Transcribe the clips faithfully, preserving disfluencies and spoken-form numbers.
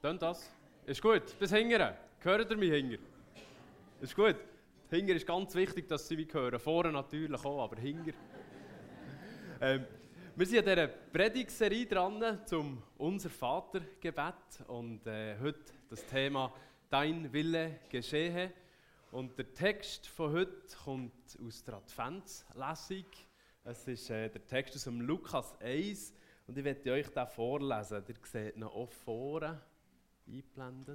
Tönt das? Ist gut. Bis hingern. Hört ihr mich hingern? Ist gut. Hingern ist ganz wichtig, dass sie mich hören. Vorne natürlich auch, aber hingern. ähm, wir sind an dieser Predigtserie dran zum Unser Vater-Gebet. Und äh, heute das Thema Dein Wille geschehe. Und der Text von heute kommt aus der Adventslesung. Es ist äh, der Text aus dem Lukas eins. Und ich werde euch den vorlesen. Ihr seht ihn auch vorne eingeblendet.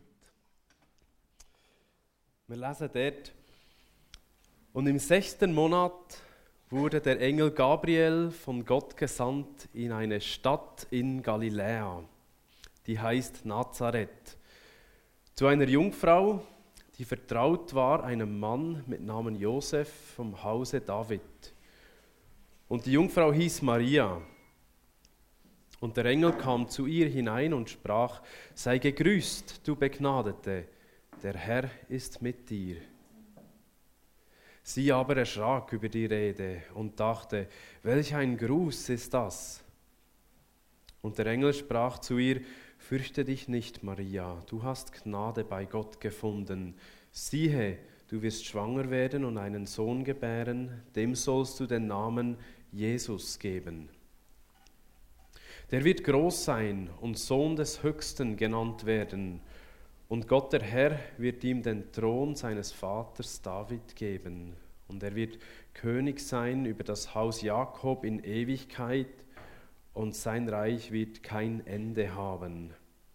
Wir lesen dort. Und im sechsten Monat wurde der Engel Gabriel von Gott gesandt in eine Stadt in Galiläa, die heißt Nazareth, zu einer Jungfrau, die vertraut war einem Mann mit Namen Josef vom Hause David. Und die Jungfrau hieß Maria. Und der Engel kam zu ihr hinein und sprach: Sei gegrüßt, du Begnadete, der Herr ist mit dir. Sie aber erschrak über die Rede und dachte: Welch ein Gruß ist das? Und der Engel sprach zu ihr: Fürchte dich nicht, Maria, du hast Gnade bei Gott gefunden. Siehe, du wirst schwanger werden und einen Sohn gebären, dem sollst du den Namen Jesus geben. Der wird groß sein und Sohn des Höchsten genannt werden. Und Gott, der Herr, wird ihm den Thron seines Vaters David geben. Und er wird König sein über das Haus Jakob in Ewigkeit, und sein Reich wird kein Ende haben.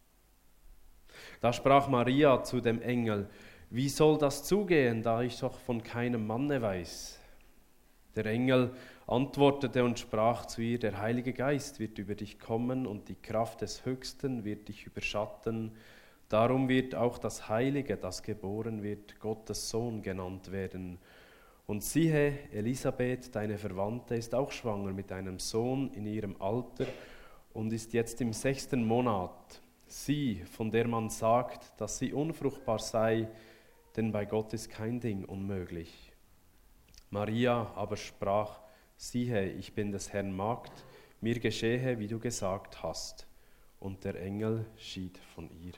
Da sprach Maria zu dem Engel: Wie soll das zugehen, da ich doch von keinem Manne weiß? Der Engel antwortete und sprach zu ihr: Der Heilige Geist wird über dich kommen und die Kraft des Höchsten wird dich überschatten. Darum wird auch das Heilige, das geboren wird, Gottes Sohn genannt werden. Und siehe, Elisabeth, deine Verwandte, ist auch schwanger mit einem Sohn in ihrem Alter und ist jetzt im sechsten Monat. Sie, von der man sagt, dass sie unfruchtbar sei, denn bei Gott ist kein Ding unmöglich. Maria aber sprach: Siehe, ich bin des Herrn Magd, mir geschehe, wie du gesagt hast. Und der Engel schied von ihr.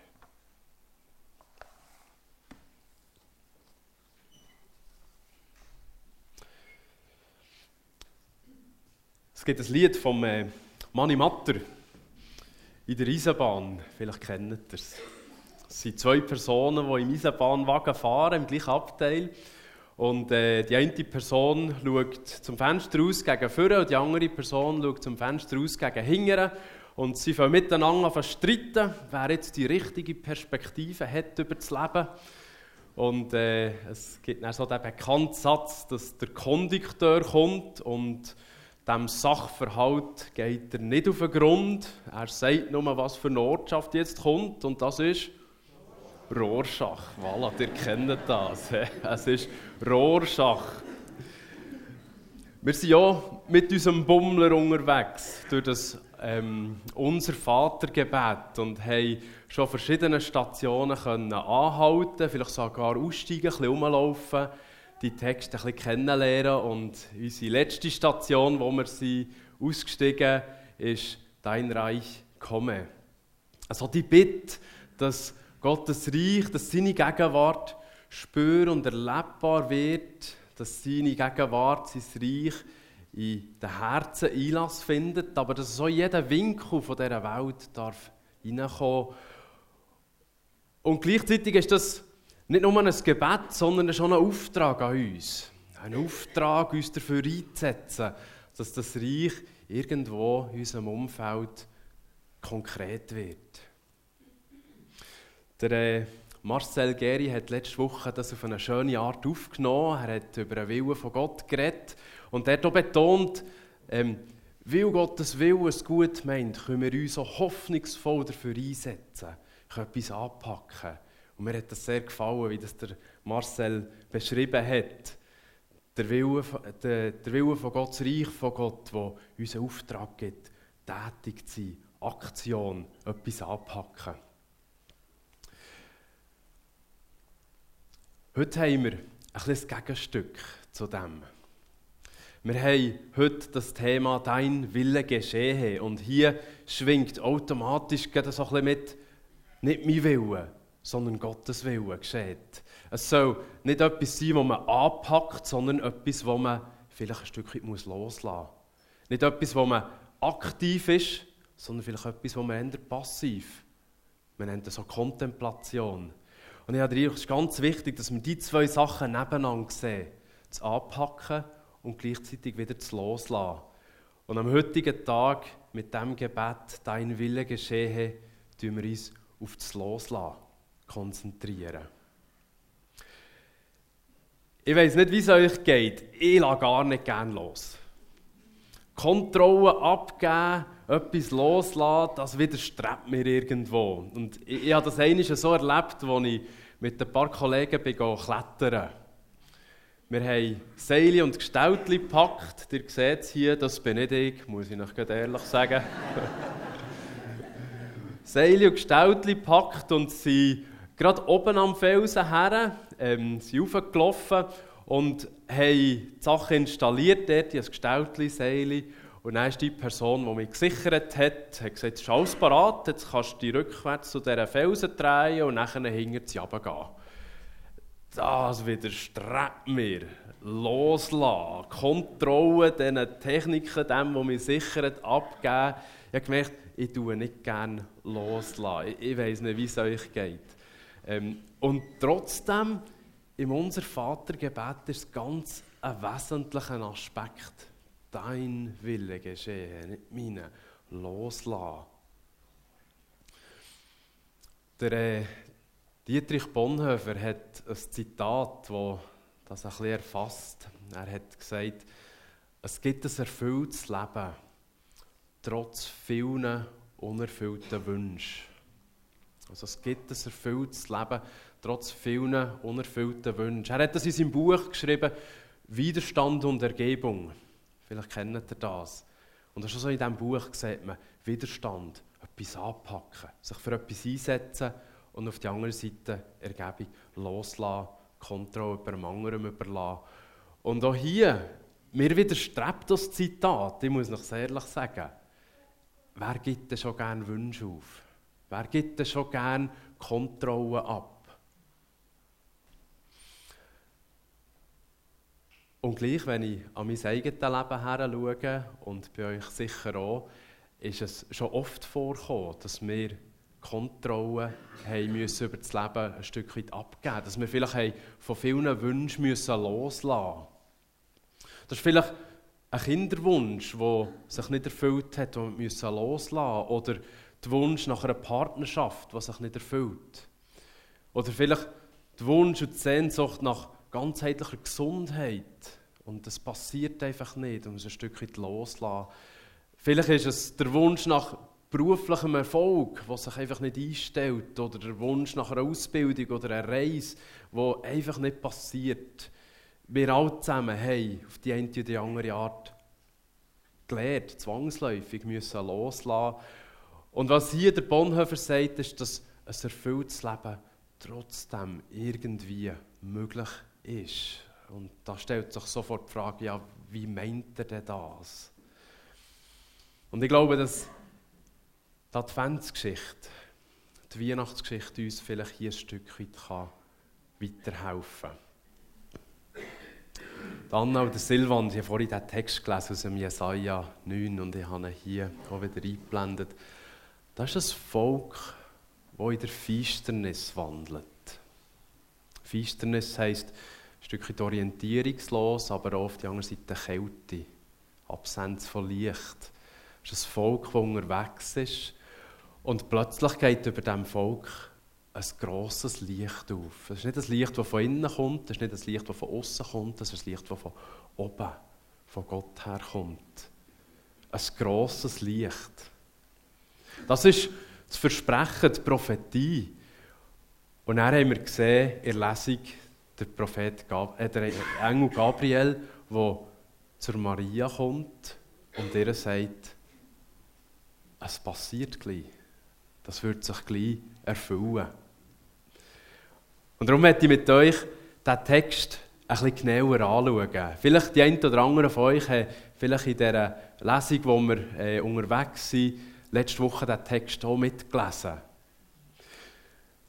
Es gibt ein Lied vom äh, Mani Matter in der Eisenbahn. Vielleicht kennt ihr es. Es sind zwei Personen, die im Eisenbahnwagen fahren, im gleichen Abteil. Und äh, die eine Person schaut zum Fenster raus gegen vorne und die andere Person schaut zum Fenster raus gegen hinten. Und sie fangen miteinander an zu streiten, wer jetzt die richtige Perspektive hat über das Leben. Und äh, es gibt dann so den bekannten Satz, dass der Kondukteur kommt und dem Sachverhalt geht er nicht auf den Grund. Er sagt nur, was für eine Ortschaft jetzt kommt, und das ist Rorschach. Voilà, ihr kennt das. Es ist Rorschach. Wir sind ja mit unserem Bummler unterwegs durch das ähm, Unser Vater-Gebet und haben schon verschiedene Stationen können anhalten, vielleicht sogar aussteigen, ein bisschen rumlaufen, die Texte ein bisschen kennenlernen. Und unsere letzte Station, wo wir sind, ausgestiegen, ist «Dein Reich komme». Also die Bitte, dass Gottes Reich, dass seine Gegenwart spür- und erlebbar wird, dass seine Gegenwart, sein Reich in den Herzen Einlass findet, aber dass so jeder Winkel von dieser Welt darf hineinkommen. Und gleichzeitig ist das nicht nur ein Gebet, sondern schon ein Auftrag an uns. Ein Auftrag, uns dafür einzusetzen, dass das Reich irgendwo in unserem Umfeld konkret wird. Der äh, Marcel Geri hat letzte Woche das auf eine schöne Art aufgenommen. Er hat über den Willen von Gott geredet. Und er hat auch betont, ähm, weil Gottes Willen es gut meint, können wir uns so hoffnungsvoll dafür einsetzen, können etwas anpacken. Und mir hat das sehr gefallen, wie das der Marcel beschrieben hat. Der Wille, der, der Wille von Gott, das Reich von Gott, der uns einen Auftrag gibt, tätig zu sein, Aktion, etwas anpacken. Heute haben wir ein kleines Gegenstück zu dem. Wir haben heute das Thema «Dein Wille geschehe». Und hier schwingt automatisch so ein bisschen mit nicht mein Wille, sondern Gottes Wille geschieht. Es soll nicht etwas sein, das man anpackt, sondern etwas, das man vielleicht ein Stück weit loslassen muss. Nicht etwas, wo man aktiv ist, sondern vielleicht etwas, wo man eher passiv. Man nennt das so Kontemplation. Und ich habe es ist ganz wichtig, dass wir die zwei Sachen nebeneinander sehen. Das Anpacken und gleichzeitig wieder das Loslassen. Und am heutigen Tag mit dem Gebet, dein Wille geschehe, tun wir uns auf das Loslassen konzentrieren. Ich weiss nicht, wie es euch geht. Ich lasse gar nicht gerne los. Kontrolle abgeben, etwas loslassen, das widerstrebt mir irgendwo. Und ich, ich habe das einmal so erlebt, als ich mit ein paar Kollegen bin klettern. Wir haben Seile und Gestaltli gepackt. Ihr seht es hier, das bin nicht ich, muss ich euch ehrlich sagen. Seile und Gestaltli gepackt und sind gerade oben am Felsen her, ähm, sind hochgelaufen und haben die Sachen installiert, dort, das Gestaltli, Seile. Und dann ist die Person, die mich gesichert hat, hat gesagt, es ist alles parat, jetzt kannst du dich rückwärts zu dieser Felsen drehen und nachher hinter sie runtergehen. Das widerstrebt mir. Loslassen, Kontrolle, diesen Techniken, dem, der mich sichert, abgeben. Ich habe gemerkt, ich tue nicht gerne loslassen. Ich, ich weiss nicht, wie es euch geht. Ähm, und trotzdem, in unser Vatergebet ist es ganz ein wesentlicher Aspekt. Dein Wille geschehe, nicht meine. Loslassen. Der äh, Dietrich Bonhoeffer hat ein Zitat, das das ein bisschen erfasst. Er hat gesagt, es gibt ein erfülltes Leben, trotz vielen unerfüllten Wünschen. Also es gibt ein erfülltes Leben, trotz vielen unerfüllten Wünschen. Er hat das in seinem Buch geschrieben, Widerstand und Ergebung. Vielleicht kennt ihr das. Und schon so in diesem Buch sieht man, Widerstand, etwas anpacken, sich für etwas einsetzen und auf die andere Seite Ergebung loslassen, Kontrolle jemandem anderen überlassen. Und auch hier, mir widerstrebt das Zitat, ich muss noch sehr ehrlich sagen, wer gibt denn schon gerne Wünsche auf? Wer gibt denn schon gerne Kontrolle ab? Und gleich, wenn ich an mein eigenes Leben her schaue, und bei euch sicher auch, ist es schon oft vorgekommen, dass wir Kontrolle haben müssen über das Leben ein Stück weit abgeben. Dass wir vielleicht haben von vielen Wünschen müssen loslassen mussten. Das ist vielleicht ein Kinderwunsch, der sich nicht erfüllt hat, den wir müssen loslassen mussten. Oder der Wunsch nach einer Partnerschaft, die sich nicht erfüllt. Oder vielleicht der Wunsch und die Sehnsucht nach ganzheitlicher Gesundheit. Und das passiert einfach nicht, um es ein Stück weit loszulassen. Vielleicht ist es der Wunsch nach beruflichem Erfolg, der sich einfach nicht einstellt. Oder der Wunsch nach einer Ausbildung oder einer Reise, die einfach nicht passiert. Wir alle zusammen haben auf die eine oder die andere Art gelernt, zwangsläufig müssen loslassen. Und was hier der Bonhoeffer sagt, ist, dass ein erfülltes Leben trotzdem irgendwie möglich ist. Und da stellt sich sofort die Frage, ja, wie meint er denn das? Und ich glaube, dass die Adventsgeschichte, die Weihnachtsgeschichte uns vielleicht hier ein Stück weit kann weiterhelfen kann. Anna und Silvan, ich habe vorhin diesen Text gelesen aus dem Jesaja neun und ich habe ihn hier auch wieder eingeblendet. Das ist ein Volk, das in der Finsternis wandelt. Finsternis heisst ein Stückchen orientierungslos, aber auch auf der anderen Seite Kälte, Absenz von Licht. Es ist ein Volk, das unterwegs ist und plötzlich geht über diesem Volk ein grosses Licht auf. Es ist nicht das Licht, das von innen kommt, es ist nicht das Licht, das von außen kommt, es ist das Licht, das von oben, von Gott her kommt. Ein grosses Licht. Das ist das Versprechen, die Prophetie. Und dann haben wir gesehen, in der Lesung, der, Prophet Gab- äh, der Engel Gabriel, der zur Maria kommt und ihr sagt, es passiert gleich. Das wird sich gleich erfüllen. Und darum möchte ich mit euch diesen Text ein bisschen genauer anschauen. Vielleicht die einen oder anderen von euch haben vielleicht in dieser Lesung, wo wir äh, unterwegs sind, letzte Woche den Text auch mitgelesen.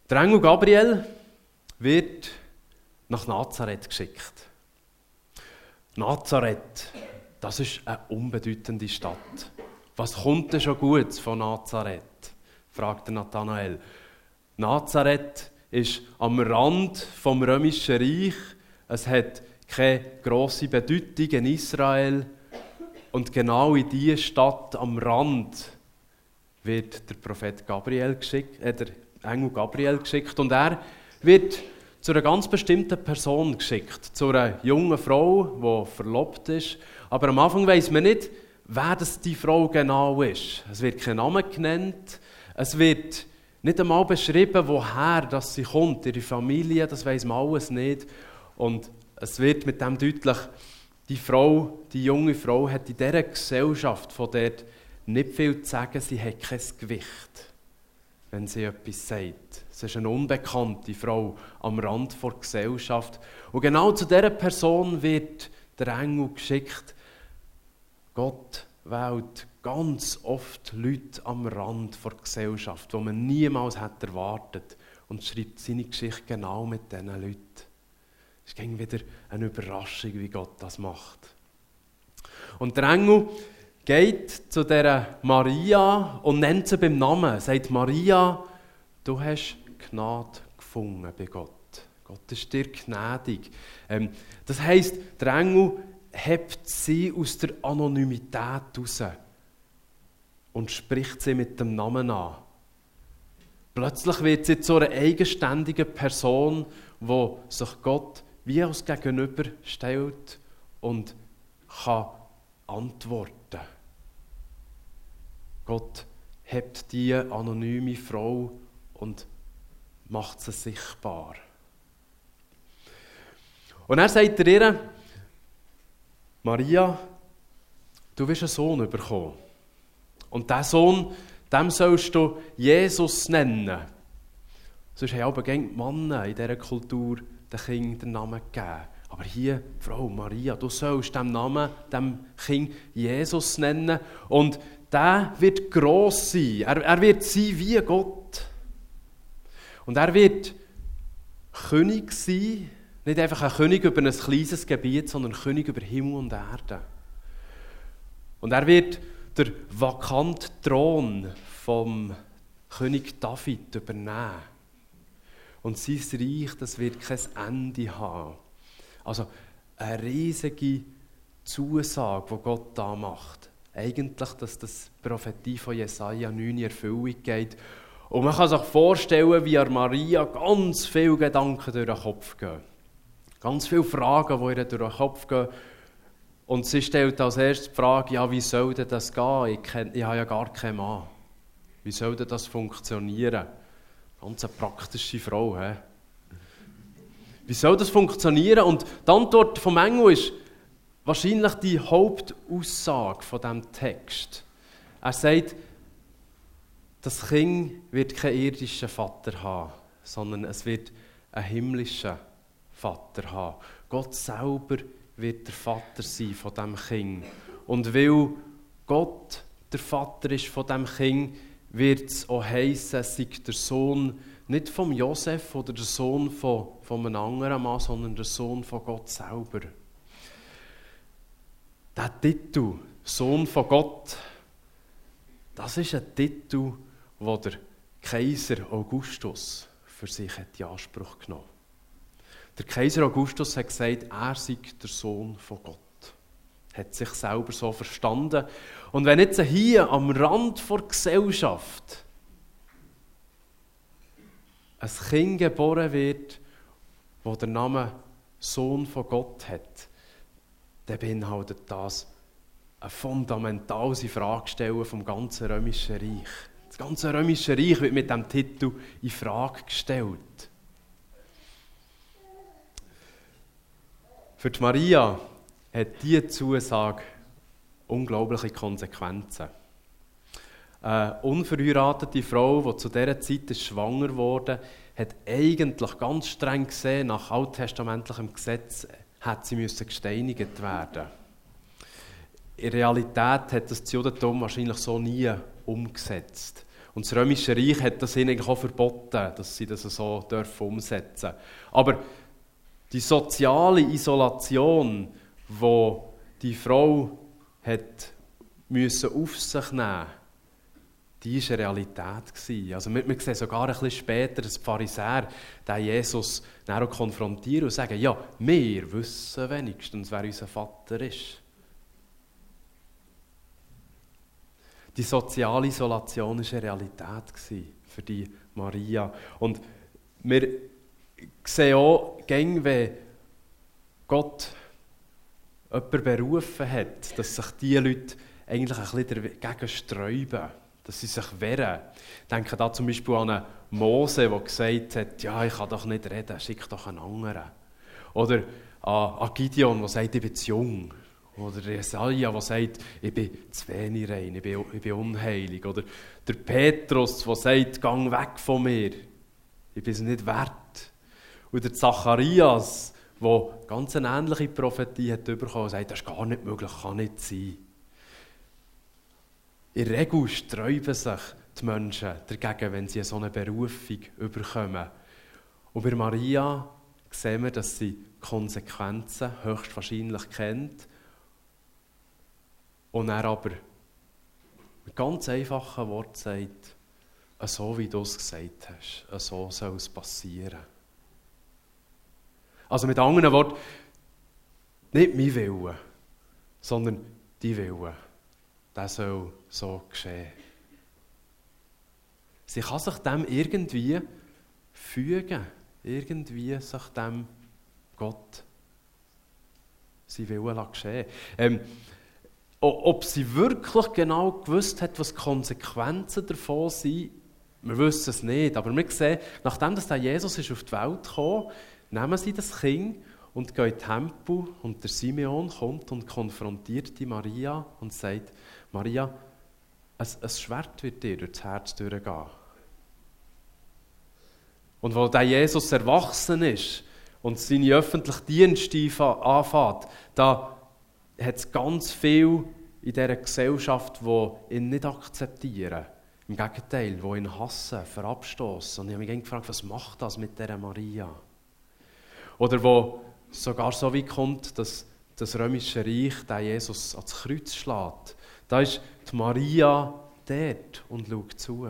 Der Engel Gabriel wird nach Nazareth geschickt. Nazareth, das ist eine unbedeutende Stadt. Was kommt denn schon Gutes von Nazareth? Fragte Nathanael. Nazareth ist am Rand vom Römischen Reich. Es hat keine grosse Bedeutung in Israel. Und genau in diese Stadt am Rand wird der Prophet Gabriel geschickt, äh, der Engel Gabriel geschickt. Und er wird zu einer ganz bestimmten Person geschickt. Zu einer jungen Frau, die verlobt ist. Aber am Anfang weiss man nicht, wer das die Frau genau ist. Es wird kein Name genannt. Es wird nicht einmal beschrieben, woher das sie kommt. Ihre Familie, das weiss man alles nicht. Und es wird mit dem deutlich, die Frau, die junge Frau, hat in dieser Gesellschaft von dort nicht viel zu sagen. Sie hat kein Gewicht, wenn sie etwas sagt. Es ist eine unbekannte Frau am Rand der Gesellschaft. Und genau zu dieser Person wird der Engel geschickt. Gott wählt ganz oft Leute am Rand der Gesellschaft, die man niemals hätte erwartet, und schreibt seine Geschichte genau mit diesen Leuten. Es ist irgendwie wieder eine Überraschung, wie Gott das macht. Und der Engel geht zu dieser Maria und nennt sie beim Namen. Er sagt: Maria, du hast Gnade gefunden bei Gott. Gott ist dir gnädig. Ähm, das heisst, der Engel hebt sie aus der Anonymität raus und spricht sie mit dem Namen an. Plötzlich wird sie zu einer eigenständigen Person, die sich Gott wie als Gegenüber stellt und kann antworten. Gott hebt diese anonyme Frau und macht sie sichtbar. Und er sagt ihr: Maria, du wirst einen Sohn bekommen. Und diesen Sohn, dem sollst du Jesus nennen. Sonst haben aber die Männer in dieser Kultur den Kind den Namen gegeben. Aber hier, Frau Maria, du sollst dem Namen, dem Kind Jesus nennen. Und der wird gross sein. Er, er wird sein wie Gott. Und er wird König sein. Nicht einfach ein König über ein kleines Gebiet, sondern König über Himmel und Erde. Und er wird den vakanten Thron vom König David übernehmen. Und sein Reich, das wird kein Ende haben. Also eine riesige Zusage, die Gott da macht. Eigentlich, dass das Prophetie von Jesaja neun in Erfüllung geht. Und man kann sich vorstellen, wie Maria ganz viele Gedanken durch den Kopf gehen. Ganz viele Fragen, die ihr durch den Kopf gehen. Und sie stellt als erstes die Frage: Ja, wie soll denn das gehen? Ich, kenn, ich habe ja gar keinen Mann. Wie soll denn das funktionieren? Ganz eine praktische Frau. He? Wie soll das funktionieren? Und die Antwort vom Engel ist wahrscheinlich die Hauptaussage von diesem Text. Er sagt, das Kind wird keinen irdischen Vater haben, sondern es wird einen himmlischen Vater haben. Gott selber wird der Vater sein von diesem Kind. Und weil Gott der Vater ist von diesem Kind, wird es auch heissen, es sei der Sohn nicht von Josef oder der Sohn von, von einem anderen Mann, sondern der Sohn von Gott selber. Der Titel, Sohn von Gott, das ist ein Titel, den der Kaiser Augustus für sich hat in Anspruch genommen hat. Der Kaiser Augustus hat gesagt, er sei der Sohn von Gott. Hat sich selber so verstanden. Und wenn jetzt hier am Rand der Gesellschaft ein Kind geboren wird, das den Namen Sohn von Gott hat, dann beinhaltet das eine fundamentale Frage stellen vom ganzen Römischen Reich. Das ganze Römische Reich wird mit diesem Titel in Frage gestellt. Für die Maria hat diese Zusage unglaubliche Konsequenzen. Eine unverheiratete Frau, die zu dieser Zeit schwanger wurde, hat eigentlich ganz streng gesehen, nach alttestamentlichem Gesetz, hat sie müssen gesteinigt werden. In Realität hat das Judentum wahrscheinlich so nie umgesetzt. Und das Römische Reich hat das ihnen eigentlich auch verboten, dass sie das so dürfen umsetzen dürfen. Aber die soziale Isolation, die die Frau hat müssen auf sich nehmen, die war eine Realität. Also wir, wir sehen sogar ein bisschen später, dass die Pharisäer den Jesus dann auch konfrontieren und sagen, ja, wir wissen wenigstens, wer unser Vater ist. Die soziale Isolation war eine Realität für die Maria. Und wir sehen auch, wenn Gott jemanden berufen hat, dass sich diese Leute eigentlich ein bisschen dagegen sträuben, dass sie sich wehren. Ich denke da zum Beispiel an einen Mose, der gesagt hat, ja, ich kann doch nicht reden, schick doch einen anderen. Oder an Gideon, der sagt, ich bin zu jung. Oder Jesaja, der sagt, ich bin zu wenig rein, ich bin, ich bin unheilig. Oder der Petrus, der sagt, gang weg von mir, ich bin es nicht wert. Oder der Zacharias, der ganz eine ähnliche Prophetie hat bekommen und sagt, das ist gar nicht möglich, kann nicht sein. In der Regel sträuben sich die Menschen dagegen, wenn sie so eine Berufung bekommen. Und bei Maria sehen wir, dass sie Konsequenzen höchstwahrscheinlich kennt und er aber mit ganz einfachen Worten sagt, so wie du es gesagt hast, so soll es passieren. Also mit anderen Worten, nicht mein Wille, sondern dein Wille. Das soll so geschehen. Sie kann sich dem irgendwie fügen, irgendwie sich dem Gott sein Wille geschehen. Ähm, ob sie wirklich genau gewusst hat, was die Konsequenzen davon sind, wir wissen es nicht. Aber wir sehen, nachdem dass der Jesus ist auf die Welt kam, nehmen sie das Kind und gehen in den Tempel und der Simeon kommt und konfrontiert die Maria und sagt, Maria, ein, ein Schwert wird dir durch das Herz durchgehen. Und wo der Jesus erwachsen ist und seine öffentlichen Dienste anfängt, da hat es ganz viel in dieser Gesellschaft, die ihn nicht akzeptieren. Im Gegenteil, die ihn hassen, verabstoßen. Und ich habe mich gefragt, was macht das mit dieser Maria? Oder wo sogar so weit kommt, dass das Römische Reich den Jesus ans Kreuz schlägt. Da ist die Maria dort und schaut zu.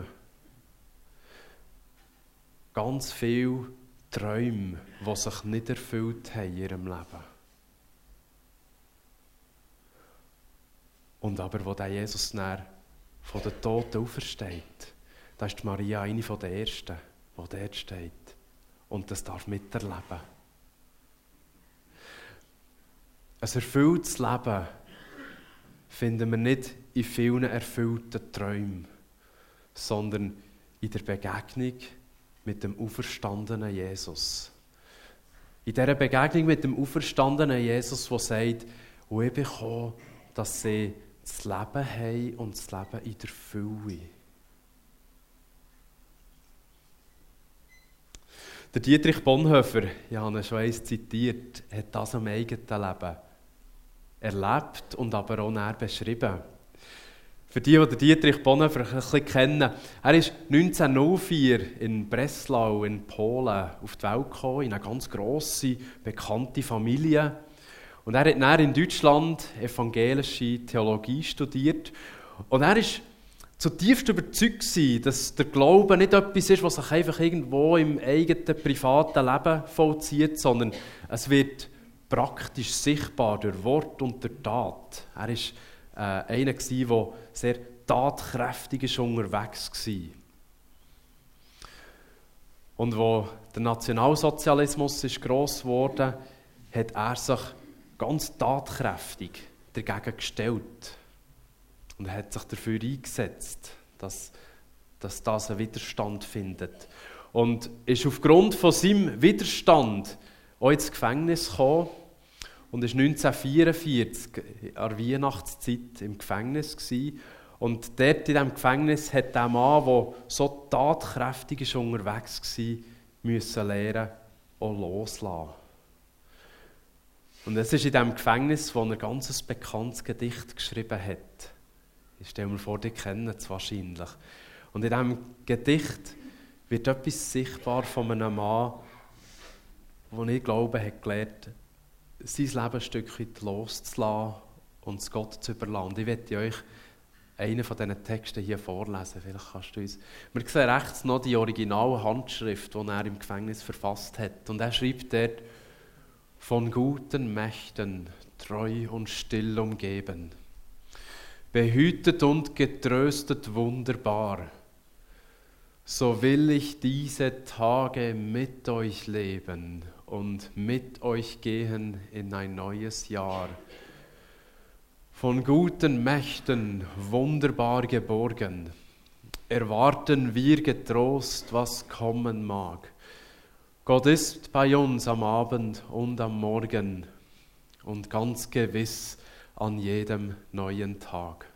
Ganz viele Träume, die sich nicht erfüllt haben in ihrem Leben. Und aber, wo der Jesus dann von den Toten aufersteht, da ist die Maria eine der Ersten, die dort steht und das darf miterleben. Ein erfülltes Leben finden wir nicht in vielen erfüllten Träumen, sondern in der Begegnung mit dem auferstandenen Jesus. In dieser Begegnung mit dem auferstandenen Jesus, der sagt, und ich bin gekommen, dass sie das Leben haben und das Leben in der Fülle. Der Dietrich Bonhoeffer, ich habe ihn schon einmal zitiert, hat das am eigenen Leben erlebt und aber auch näher beschrieben. Für die, die Dietrich Bonhoeffer ein bisschen kennen, er ist neunzehnhundertvier in Breslau in Polen auf die Welt gekommen, in eine ganz grosse, bekannte Familie. Und er hat dann in Deutschland evangelische Theologie studiert. Und er war zutiefst überzeugt, dass der Glaube nicht etwas ist, was sich einfach irgendwo im eigenen privaten Leben vollzieht, sondern es wird praktisch sichtbar durch Wort und durch Tat. Er war äh, einer, der sehr tatkräftig ist unterwegs war. Und als der Nationalsozialismus ist gross geworden, hat er sich ganz tatkräftig dagegen gestellt. Und er hat sich dafür eingesetzt, dass, dass das einen Widerstand findet. Und ist aufgrund von seinem Widerstand auch ins Gefängnis gekommen und war neunzehnhundertvierundvierzig an der Weihnachtszeit im Gefängnis gewesen. Und dort in diesem Gefängnis hat der Mann, der so tatkräftig ist unterwegs war, müssen lernen, auch loslassen. Und es ist in diesem Gefängnis, wo er ein ganz bekanntes Gedicht geschrieben hat. Ich stelle mir vor, die kennen es wahrscheinlich. Und in diesem Gedicht wird etwas sichtbar von einem Mann, der ich glaube, hat gelernt, sein Leben ein Stückchen loszulassen und es Gott zu überlassen. Und ich möchte euch einen von diesen Texten hier vorlesen. Vielleicht kannst du uns... Wir sehen rechts noch die originale Handschrift, die er im Gefängnis verfasst hat. Und er schreibt dort, von guten Mächten treu und still umgeben, behütet und getröstet wunderbar, so will ich diese Tage mit euch leben und mit euch gehen in ein neues Jahr. Von guten Mächten wunderbar geborgen, erwarten wir getrost, was kommen mag. Gott ist bei uns am Abend und am Morgen und ganz gewiss an jedem neuen Tag.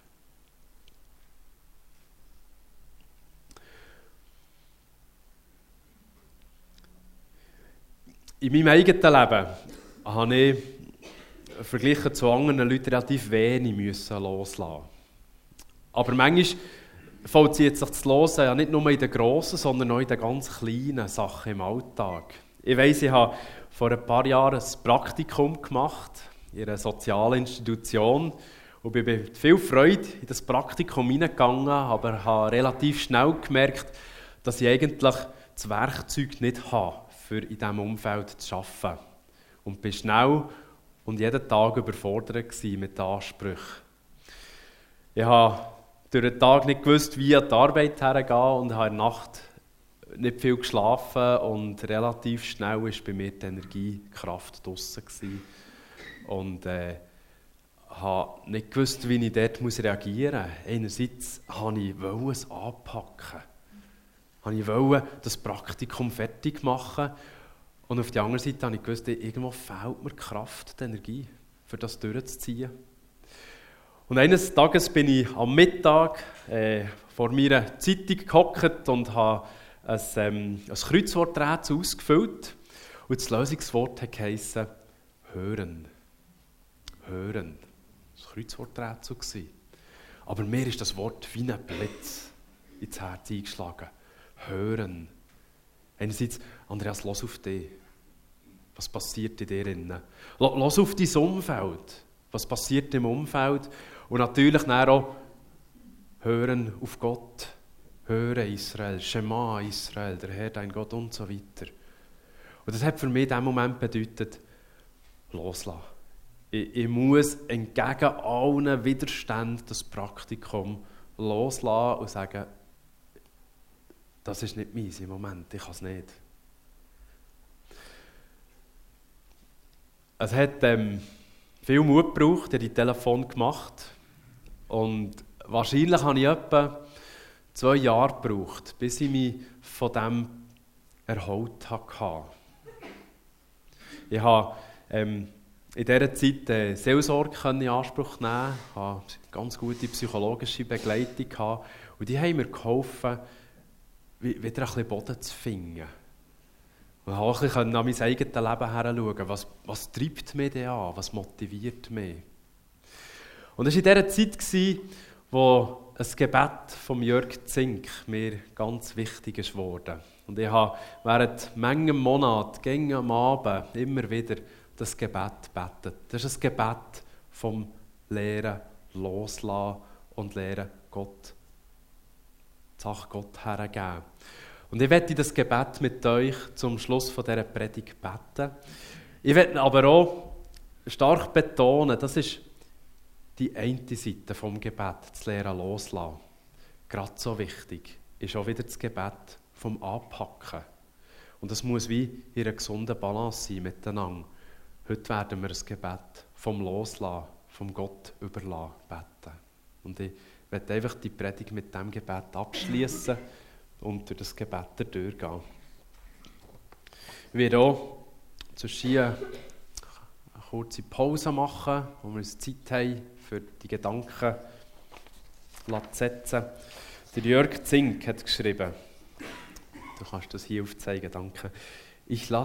In meinem eigenen Leben habe ich verglichen zu anderen Leuten relativ wenig müssen loslassen. Aber manchmal vollzieht sich das Losen ja nicht nur in den grossen, sondern auch in den ganz kleinen Sachen im Alltag. Ich weiss, ich habe vor ein paar Jahren ein Praktikum gemacht in einer sozialen Institution und bin mit viel Freude in das Praktikum hineingegangen, aber habe relativ schnell gemerkt, dass ich eigentlich das Werkzeug nicht habe, für in diesem Umfeld zu arbeiten. Und bin schnell und jeden Tag überfordert mit den Ansprüchen. Ich habe durch den Tag nicht gewusst, wie an die Arbeit hergehen und habe in der Nacht nicht viel geschlafen und relativ schnell war bei mir die Energiekraft draussen gewesen. Und äh, habe nicht gewusst, wie ich dort reagieren muss. Einerseits wollte ich es anpacken. Ich wollte das Praktikum fertig machen. Und auf der anderen Seite habe ich gewusst, irgendwo fehlt mir die Kraft, die Energie, für das durchzuziehen. Und eines Tages bin ich am Mittag äh, vor meiner Zeitung gehockt und habe ein, ähm, ein Kreuzworträtsel ausgefüllt. Und das Lösungswort heisst «Hören». «Hören». Das war ein Kreuzworträtsel. Aber mir ist das Wort wie ein Blitz ins Herz eingeschlagen. «Hören». Einerseits, Andreas, lass auf dich. Was passiert in dir innen? Lass auf dein Umfeld. Was passiert im Umfeld? Und natürlich dann auch hören auf Gott. Hören Israel, Shema Israel, der Herr dein Gott und so weiter. Und das hat für mich in diesem Moment bedeutet, loslassen. Ich, ich muss entgegen allen Widerständen das Praktikum loslassen und sagen, das ist nicht meins im Moment, ich kann es nicht. Es hat ähm, viel Mut gebraucht, ich habe die Telefon gemacht und wahrscheinlich habe ich etwa zwei Jahre gebraucht, bis ich mich von dem erholt habe. Ich habe ähm, in dieser Zeit äh, Seelsorge in Anspruch nehmen, habe ganz gute psychologische Begleitung gehabt und die haben mir geholfen, wieder ein bisschen Boden zu finden. Und auch ein bisschen an mein eigenes Leben heranschauen. Was, was treibt mich denn an? Was motiviert mich? Und es war in dieser Zeit, wo ein Gebet von Jörg Zink mir ganz wichtig ist geworden. Und ich habe während manchen Monaten, gegen am Abend, immer wieder das Gebet gebetet. Das ist ein Gebet vom Lehren loslassen und Lehren Gott, die Sache Gott hergeben. Und ich werde das Gebet mit euch zum Schluss von dieser Predigt beten. Ich werde aber auch stark betonen, das ist die eine Seite vom Gebet, das Lehren loslassen. Gerade so wichtig ist auch wieder das Gebet vom Anpacken. Und das muss wie in einer gesunden Balance sein miteinander. Heute werden wir das Gebet vom Loslassen, vom Gott überlassen beten. Und ich werde einfach die Predigt mit diesem Gebet abschließen und durch das Gebet durchgehen. Ich werde auch zwischen eine kurze Pause machen, wo wir uns Zeit haben, für die Gedanken zu setzen. Der Jörg Zink hat geschrieben, du kannst das hier aufzeigen, danke. Ich,